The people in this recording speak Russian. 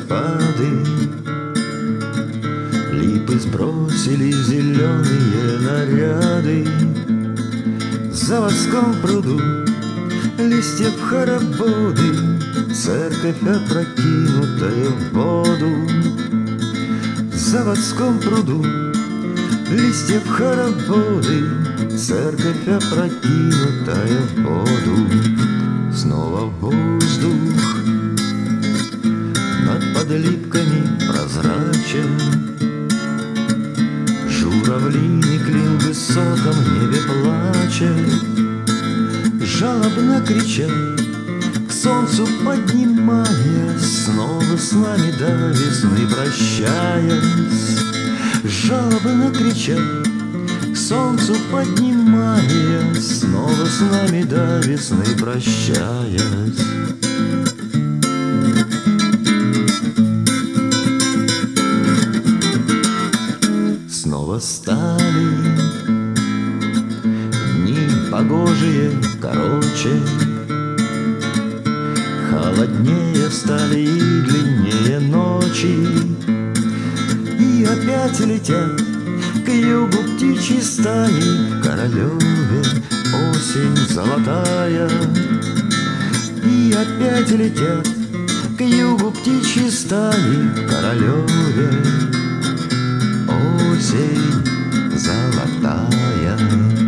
водопады. Липы сбросили зеленые наряды. В заводском пруду листьев хороводы, церковь опрокинутая в воду. В заводском пруду листьев хороводы, церковь опрокинутая в воду. Снова воздух над подлипками прозрачен. Журавлиный клин в высоком небе плачет, жалобно крича, к солнцу поднимаясь, снова с нами до весны прощаясь. Жалобно крича, к солнцу поднимаясь, снова с нами до весны прощаясь. Снова стали дни погожие короче, холоднее стали и длиннее ночи. И опять летят к югу птичьи стаи, в Королеве осень золотая. И опять летят к югу птичьи стаи, в Королеве осень золотая.